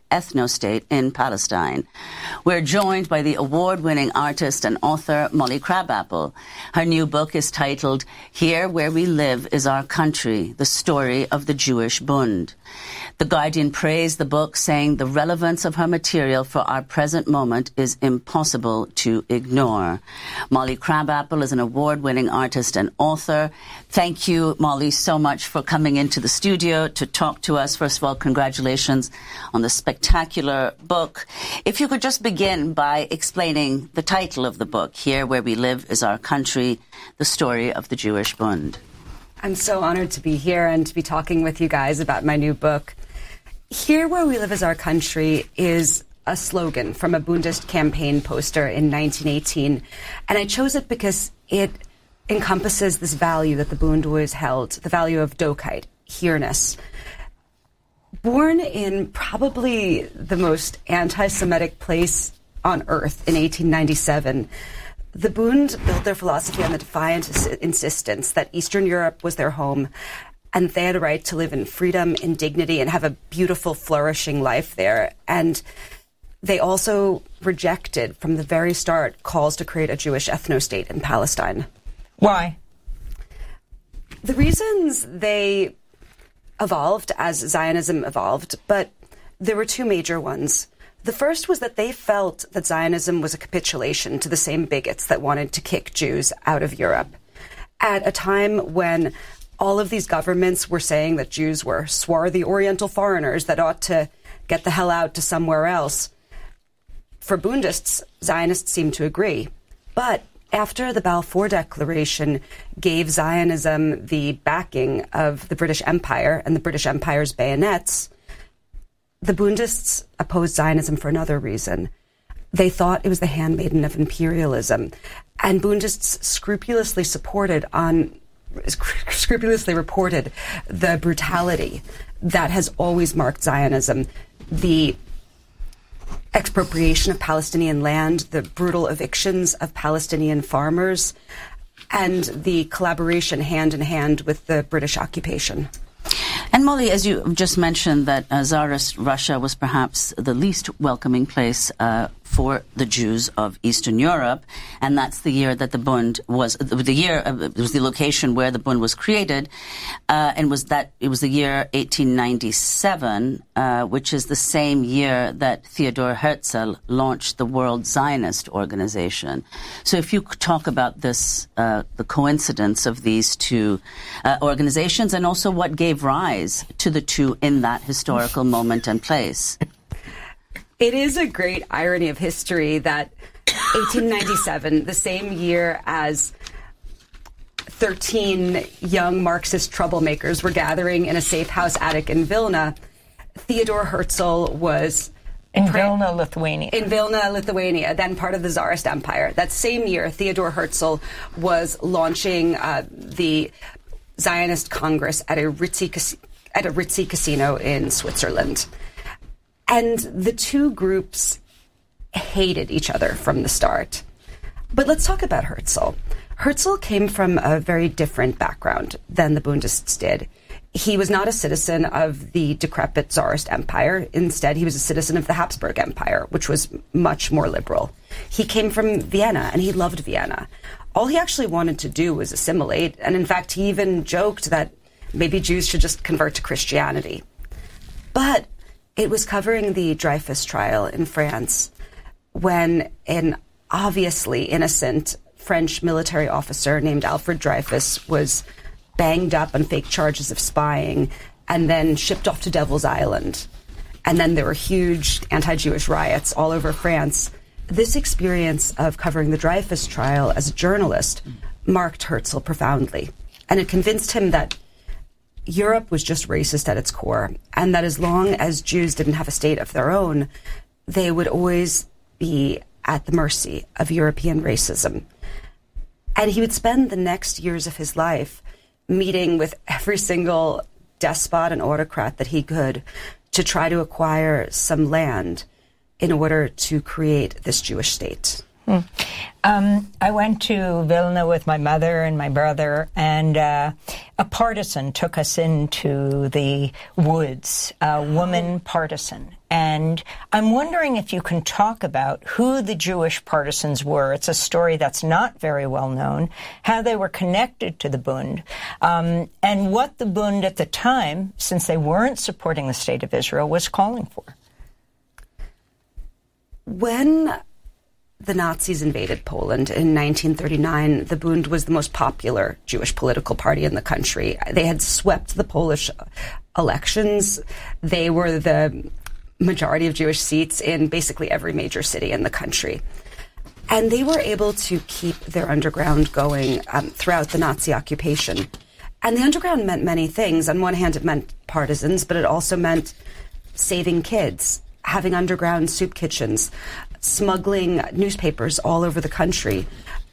ethno-state in Palestine. We're joined by the award-winning artist and author Molly Crabapple. Her new book is titled Here Where We Live Is Our Country, The Story of the Jewish Bund. The Guardian praised the book, saying the relevance of her material for our present moment is impossible to ignore. Molly Crabapple is an award-winning artist and author. Thank you, Molly, so much for coming into the studio to talk to us. First of all, congratulations on the spectacular book. If you could just begin by explaining the title of the book, Here Where We Live Is Our Country, The Story of the Jewish Bund. I'm so honored to be here and to be talking with you guys about my new book. Here Where We Live Is Our Country is a slogan from a Bundist campaign poster in nineteen eighteen. And I chose it because it encompasses this value that the Bund always held, the value of Dokheit, here-ness. Born in probably the most anti-Semitic place on earth in eighteen ninety-seven, the Bund built their philosophy on the defiant insistence that Eastern Europe was their home, and they had a right to live in freedom, in dignity, and have a beautiful, flourishing life there. And they also rejected, from the very start, calls to create a Jewish ethno-state in Palestine. Why? The reasons they evolved as Zionism evolved, but there were two major ones. The first was that they felt that Zionism was a capitulation to the same bigots that wanted to kick Jews out of Europe. At a time when all of these governments were saying that Jews were swarthy Oriental foreigners that ought to get the hell out to somewhere else. For Bundists, Zionists seemed to agree. But after the Balfour Declaration gave Zionism the backing of the British Empire and the British Empire's bayonets, the Bundists opposed Zionism for another reason. They thought it was the handmaiden of imperialism. And Bundists scrupulously supported on scrupulously reported the brutality that has always marked Zionism, the expropriation of Palestinian land, the brutal evictions of Palestinian farmers, and the collaboration hand in hand with the British occupation. And Molly, as you just mentioned, that uh, Tsarist Russia was perhaps the least welcoming place uh, for the Jews of Eastern Europe, and that's the year that the Bund was the year. Uh, it was the location where the Bund was created, uh, and was that it was the year eighteen ninety-seven, uh, which is the same year that Theodor Herzl launched the World Zionist Organization. So, if you could talk about this, uh, the coincidence of these two uh, organizations, and also what gave rise to the two in that historical moment and place. It is a great irony of history that eighteen ninety-seven, the same year as thirteen young Marxist troublemakers were gathering in a safe house attic in Vilna, Theodor Herzl was in pre- Vilna, Lithuania. In Vilna, Lithuania, then part of the Tsarist Empire. That same year, Theodor Herzl was launching uh, the Zionist Congress at a ritzy at a ritzy casino in Switzerland. And the two groups hated each other from the start. But let's talk about Herzl. Herzl came from a very different background than the Bundists did. He was not a citizen of the decrepit Tsarist Empire. Instead, he was a citizen of the Habsburg Empire, which was much more liberal. He came from Vienna, and he loved Vienna. All he actually wanted to do was assimilate, and in fact, he even joked that maybe Jews should just convert to Christianity. But it was covering the Dreyfus trial in France when an obviously innocent French military officer named Alfred Dreyfus was banged up on fake charges of spying and then shipped off to Devil's Island. And then there were huge anti-Jewish riots all over France. This experience of covering the Dreyfus trial as a journalist marked Herzl profoundly. And it convinced him that Europe was just racist at its core, and that as long as Jews didn't have a state of their own, they would always be at the mercy of European racism. And he would spend the next years of his life meeting with every single despot and autocrat that he could to try to acquire some land in order to create this Jewish state. Hmm. Um, I went to Vilna with my mother and my brother, and uh, a partisan took us into the woods, a woman partisan. And I'm wondering if you can talk about who the Jewish partisans were. It's a story that's not very well known, how they were connected to the Bund, um, and what the Bund at the time, since they weren't supporting the State of Israel, was calling for. When the Nazis invaded Poland in nineteen thirty-nine, the Bund was the most popular Jewish political party in the country. They had swept the Polish elections. They were the majority of Jewish seats in basically every major city in the country. And they were able to keep their underground going um, throughout the Nazi occupation. And the underground meant many things. On one hand, it meant partisans, but it also meant saving kids, having underground soup kitchens, smuggling newspapers all over the country.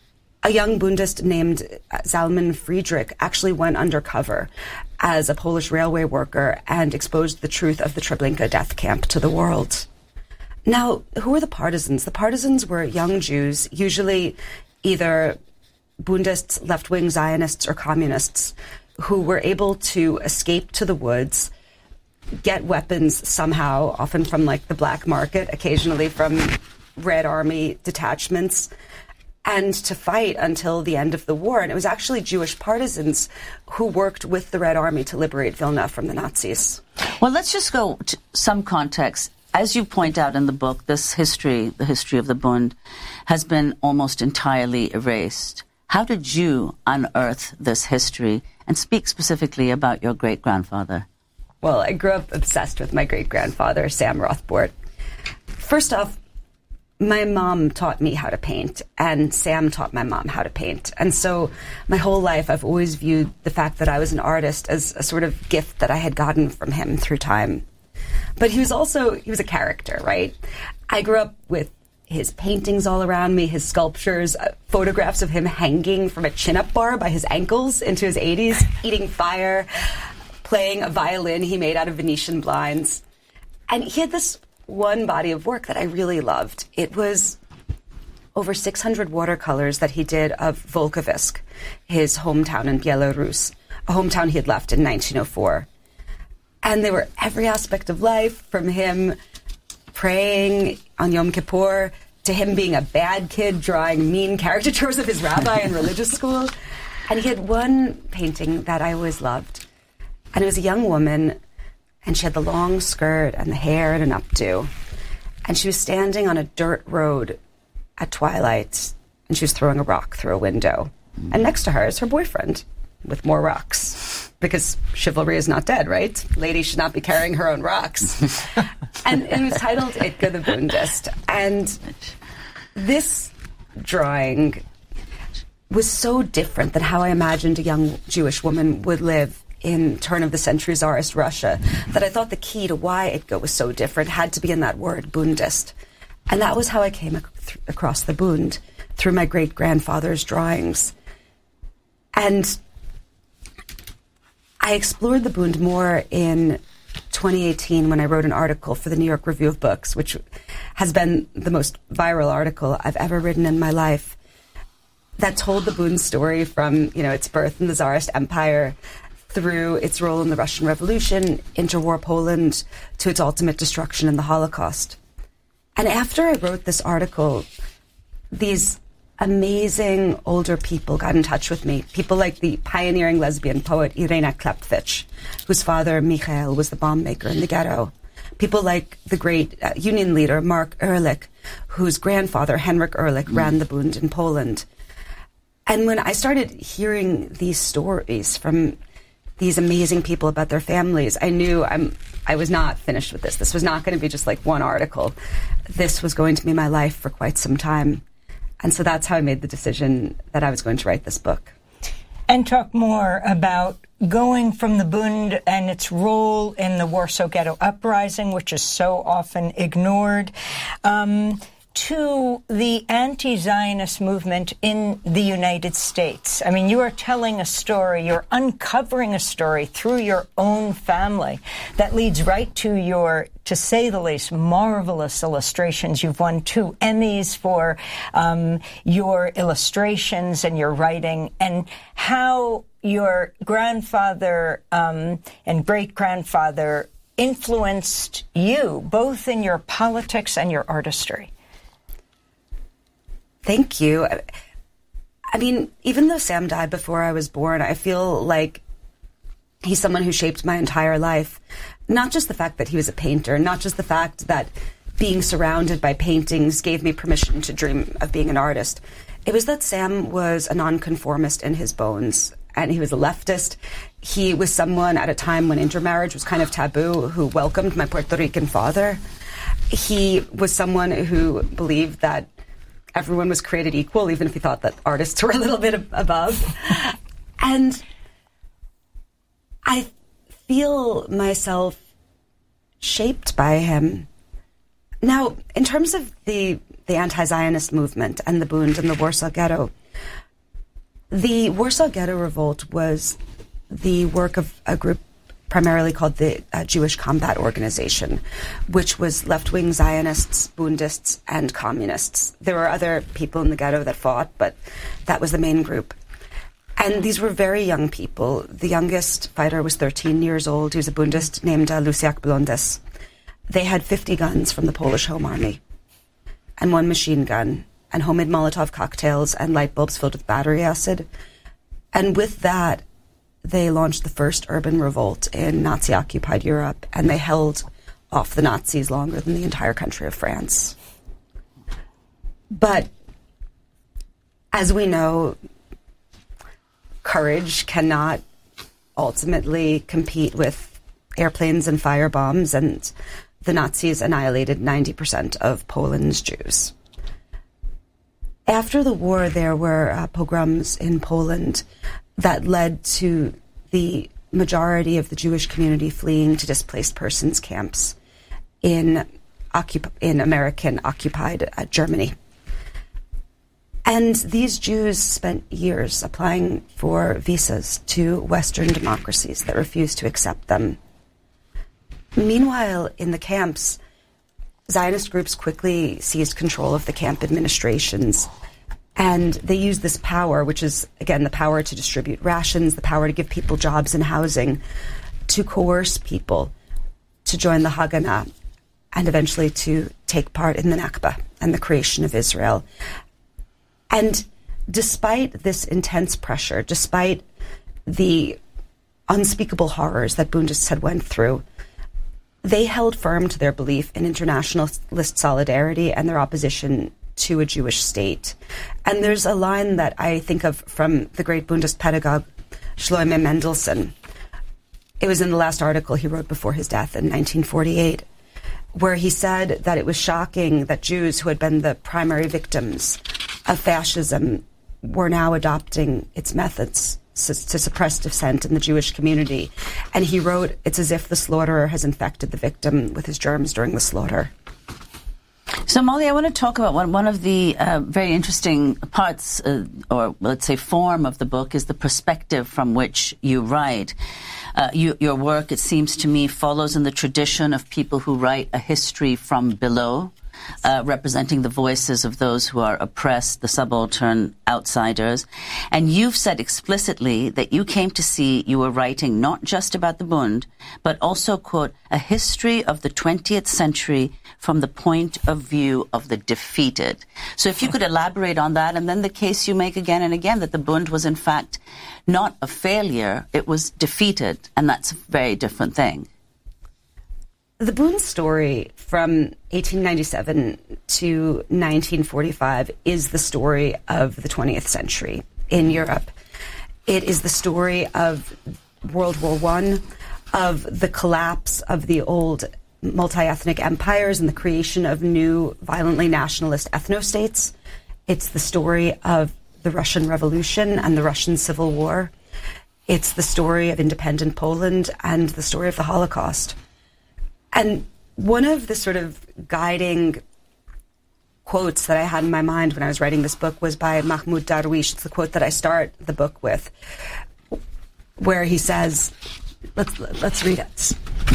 A young Bundist named Zalman Friedrich actually went undercover as a Polish railway worker and exposed the truth of the Treblinka death camp to the world. Now, who were the partisans? The partisans were young Jews, usually either Bundists, left-wing Zionists, or communists, who were able to escape to the woods, get weapons somehow, often from like the black market, occasionally from Red Army detachments, and to fight until the end of the war. And it was actually Jewish partisans who worked with the Red Army to liberate Vilna from the Nazis. Well, let's just go to some context. As you point out in the book, this history, the history of the Bund, has been almost entirely erased. How did you unearth this history and speak specifically about your great-grandfather? Well, I grew up obsessed with my great-grandfather, Sam Rothbard. First off, my mom taught me how to paint, and Sam taught my mom how to paint. And so my whole life, I've always viewed the fact that I was an artist as a sort of gift that I had gotten from him through time. But he was also, he was a character, right? I grew up with his paintings all around me, his sculptures, uh, photographs of him hanging from a chin-up bar by his ankles into his eighties, eating fire, playing a violin he made out of Venetian blinds. And he had this one body of work that I really loved. It was over six hundred watercolors that he did of Volkovysk, his hometown in Belarus, a hometown he had left in nineteen oh four. And they were every aspect of life, from him praying on Yom Kippur to him being a bad kid drawing mean caricatures of his rabbi in religious school. And he had one painting that I always loved. And it was a young woman, and she had the long skirt and the hair and an updo. And she was standing on a dirt road at twilight, and she was throwing a rock through a window. And next to her is her boyfriend with more rocks, because chivalry is not dead, right? Lady should not be carrying her own rocks. And it was titled Itka the Bundist. And this drawing was so different than how I imagined a young Jewish woman would live in turn-of-the-century Tsarist Russia, that I thought the key to why Itka was so different had to be in that word, Bundist. And that was how I came ac- across the Bund, through my great-grandfather's drawings. And I explored the Bund more in twenty eighteen when I wrote an article for the New York Review of Books, which has been the most viral article I've ever written in my life, that told the Bund story from, you know, its birth in the Tsarist Empire through its role in the Russian Revolution, interwar Poland, to its ultimate destruction in the Holocaust. And after I wrote this article, these amazing older people got in touch with me. People like the pioneering lesbian poet Irena Klepfich, whose father, Michael, was the bomb maker in the ghetto. People like the great uh, union leader, Mark Ehrlich, whose grandfather, Henryk Ehrlich, mm. ran the Bund in Poland. And when I started hearing these stories from these amazing people about their families, I knew I'm, I was not finished with this. This was not going to be just like one article. This was going to be my life for quite some time. And so that's how I made the decision that I was going to write this book. And talk more about going from the Bund and its role in the Warsaw Ghetto Uprising, which is so often ignored, um, to the anti-Zionist movement in the United States. I mean, you are telling a story, you're uncovering a story through your own family that leads right to your, to say the least, marvelous illustrations. You've won two Emmys for um, your illustrations and your writing, and how your grandfather um, and great-grandfather influenced you, both in your politics and your artistry? Thank you. I mean, even though Sam died before I was born, I feel like he's someone who shaped my entire life. Not just the fact that he was a painter, not just the fact that being surrounded by paintings gave me permission to dream of being an artist. It was that Sam was a nonconformist in his bones, and he was a leftist. He was someone at a time when intermarriage was kind of taboo who welcomed my Puerto Rican father. He was someone who believed that everyone was created equal, even if he thought that artists were a little bit above. And I feel myself shaped by him. Now, in terms of the, the anti-Zionist movement and the Bund and the Warsaw Ghetto, the Warsaw Ghetto Revolt was the work of a group primarily called the uh, Jewish Combat Organization, which was left-wing Zionists, Bundists, and communists. There were other people in the ghetto that fought, but that was the main group. And these were very young people. The youngest fighter was thirteen years old. He was a Bundist named uh, Luciak Blondes. They had fifty guns from the Polish Home Army and one machine gun and homemade Molotov cocktails and light bulbs filled with battery acid. And with that, they launched the first urban revolt in Nazi-occupied Europe, and they held off the Nazis longer than the entire country of France. But as we know, courage cannot ultimately compete with airplanes and firebombs, and the Nazis annihilated ninety percent of Poland's Jews. After the war, there were uh, pogroms in Poland that led to the majority of the Jewish community fleeing to displaced persons camps in, occup- in American-occupied uh, Germany. And these Jews spent years applying for visas to Western democracies that refused to accept them. Meanwhile, in the camps, Zionist groups quickly seized control of the camp administrations, and they used this power, which is, again, the power to distribute rations, the power to give people jobs and housing, to coerce people to join the Haganah and eventually to take part in the Nakba and the creation of Israel. And despite this intense pressure, despite the unspeakable horrors that Bundists had went through, they held firm to their belief in internationalist solidarity and their opposition to a Jewish state. And there's a line that I think of from the great Bundist pedagogue Shlomo Mendelssohn. It was in the last article he wrote before his death in nineteen forty-eight, where he said that it was shocking that Jews who had been the primary victims of fascism were now adopting its methods to suppress dissent in the Jewish community. And he wrote, it's as if the slaughterer has infected the victim with his germs during the slaughter. So, Molly, I want to talk about one, one of the uh, very interesting parts, uh, or let's say form of the book, is the perspective from which you write. Uh, you, your work, it seems to me, follows in the tradition of people who write a history from below, uh, representing the voices of those who are oppressed, the subaltern, outsiders. And you've said explicitly that you came to see you were writing not just about the Bund, but also, quote, a history of the twentieth century from the point of view of the defeated. So if you could elaborate on that, and then the case you make again and again that the Bund was in fact not a failure, it was defeated, and that's a very different thing. The Bund story from eighteen ninety-seven to nineteen forty-five is the story of the twentieth century in Europe. It is the story of World War One, of the collapse of the old multi-ethnic empires and the creation of new violently nationalist ethno-states. It's the story of the Russian Revolution and the Russian Civil War. It's the story of independent Poland and the story of the Holocaust. And one of the sort of guiding quotes that I had in my mind when I was writing this book was by Mahmoud Darwish. It's the quote that I start the book with, where he says, let's, let's read it.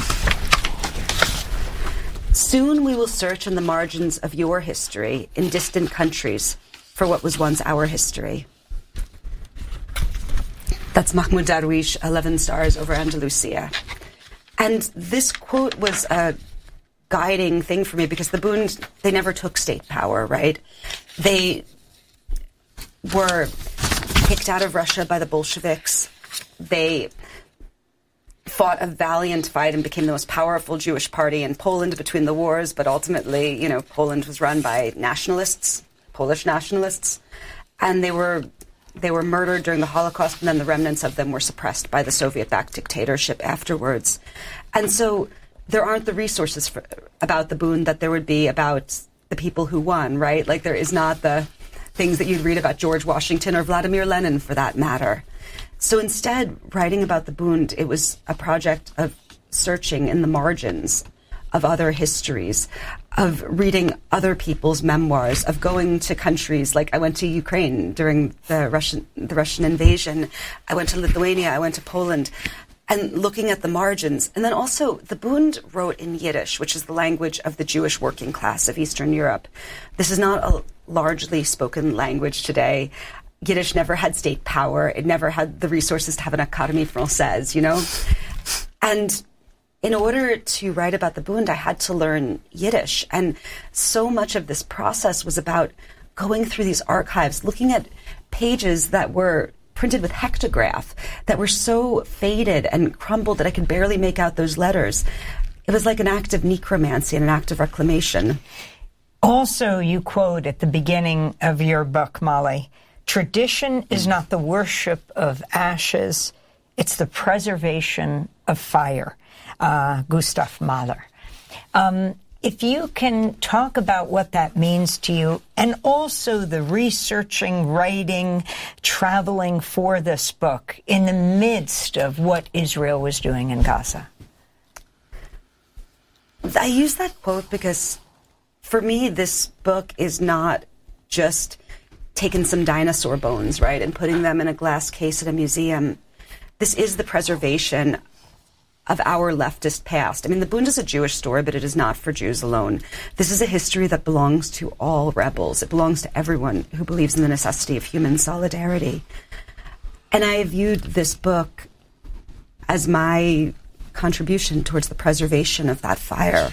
Soon we will search in the margins of your history in distant countries for what was once our history. That's Mahmoud Darwish, eleven Stars over Andalusia. And this quote was a guiding thing for me because the Bund, they never took state power, right? They were kicked out of Russia by the Bolsheviks. They fought a valiant fight and became the most powerful Jewish party in Poland between the wars, but ultimately, you know, Poland was run by nationalists, Polish nationalists, and they were they were murdered during the Holocaust, and then the remnants of them were suppressed by the Soviet-backed dictatorship afterwards. And so there aren't the resources for, about the Bund that there would be about the people who won, right? Like there is not the things that you'd read about George Washington or Vladimir Lenin, for that matter. So instead, writing about the Bund, it was a project of searching in the margins of other histories, of reading other people's memoirs, of going to countries like I went to Ukraine during the Russian the Russian invasion. I went to Lithuania. I went to Poland, and looking at the margins. And then also, the Bund wrote in Yiddish, which is the language of the Jewish working class of Eastern Europe. This is not a largely spoken language today. Yiddish never had state power. It never had the resources to have an Académie Française, you know? And in order to write about the Bund, I had to learn Yiddish. And so much of this process was about going through these archives, looking at pages that were printed with hectograph, that were so faded and crumbled that I could barely make out those letters. It was like an act of necromancy and an act of reclamation. Also, you quote at the beginning of your book, Molly, tradition is not the worship of ashes, it's the preservation of fire. Uh, Gustav Mahler. Um, if you can talk about what that means to you, and also the researching, writing, traveling for this book in the midst of what Israel was doing in Gaza. I use that quote because for me, this book is not just taking some dinosaur bones, right, and putting them in a glass case at a museum. This is the preservation of our leftist past. I mean, the Bund is a Jewish story, but it is not for Jews alone. This is a history that belongs to all rebels. It belongs to everyone who believes in the necessity of human solidarity. And I viewed this book as my contribution towards the preservation of that fire.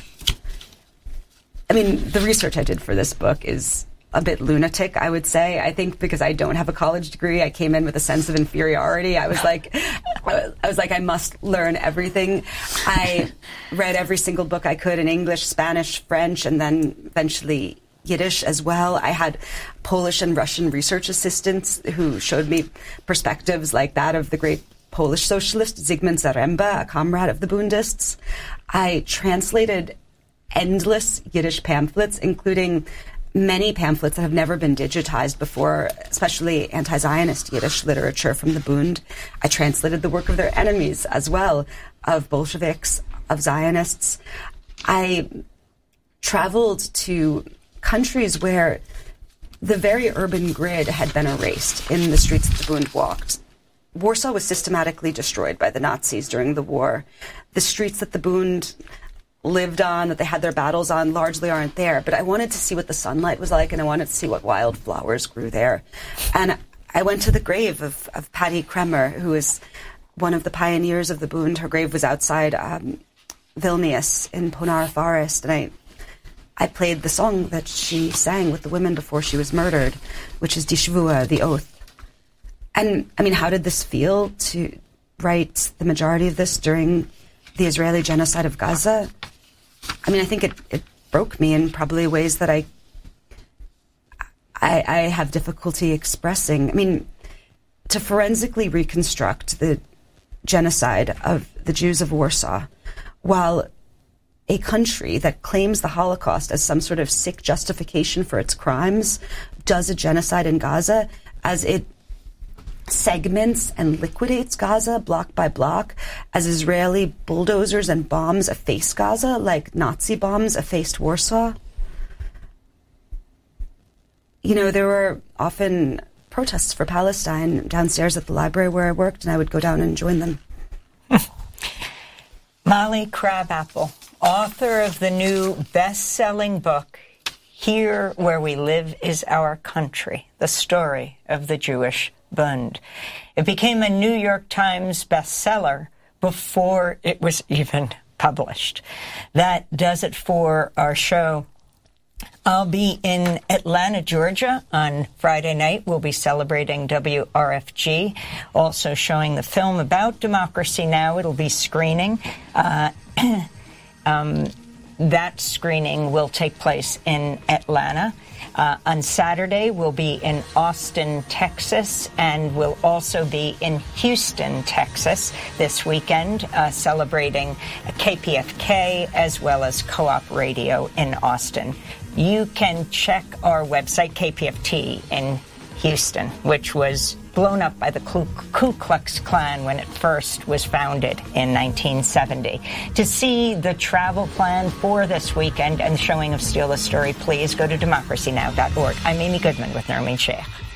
I mean, the research I did for this book is a bit lunatic, I would say. I think because I don't have a college degree, I came in with a sense of inferiority. I was like, I was like, I must learn everything. I read every single book I could in English, Spanish, French, and then eventually Yiddish as well. I had Polish and Russian research assistants who showed me perspectives like that of the great Polish socialist Zygmunt Zaremba, a comrade of the Bundists. I translated endless Yiddish pamphlets, including many pamphlets that have never been digitized before, especially anti-Zionist Yiddish literature from the Bund. I translated the work of their enemies as well, of Bolsheviks, of Zionists. I traveled to countries where the very urban grid had been erased in the streets that the Bund walked. Warsaw was systematically destroyed by the Nazis during the war. The streets that the Bund lived on, that they had their battles on, largely aren't there. But I wanted to see what the sunlight was like, and I wanted to see what wildflowers grew there. And I went to the grave of, of Patty Kremer, who is one of the pioneers of the Bund. Her grave was outside um, Vilnius in Ponara Forest, and I I played the song that she sang with the women before she was murdered, which is Die Shvua, the Oath. And, I mean, how did this feel to write the majority of this during the Israeli genocide of Gaza? I mean, I think it, it broke me in probably ways that I, I I have difficulty expressing. I mean, to forensically reconstruct the genocide of the Jews of Warsaw, while a country that claims the Holocaust as some sort of sick justification for its crimes does a genocide in Gaza, as it segments and liquidates Gaza block by block, as Israeli bulldozers and bombs efface Gaza like Nazi bombs effaced Warsaw. You know, there were often protests for Palestine downstairs at the library where I worked, and I would go down and join them. Molly Crabapple, author of the new best-selling book, Here Where We Live Is Our Country, the story of the Jewish Bund. It became a New York Times bestseller before it was even published. That does it for our show. I'll be in Atlanta, Georgia on Friday night. We'll be celebrating W R F G, also showing the film about Democracy Now! It'll be screening. Uh, um, that screening will take place in Atlanta. Uh, on Saturday, we'll be in Austin, Texas, and we'll also be in Houston, Texas this weekend, uh, celebrating K P F K as well as Co-op Radio in Austin. You can check our website, K P F T in Houston, which was blown up by the Ku Klux Klan when it first was founded in nineteen seventy. To see the travel plan for this weekend and the showing of Steal the Story, please go to democracy now dot org. I'm Amy Goodman with Nermeen Sheikh.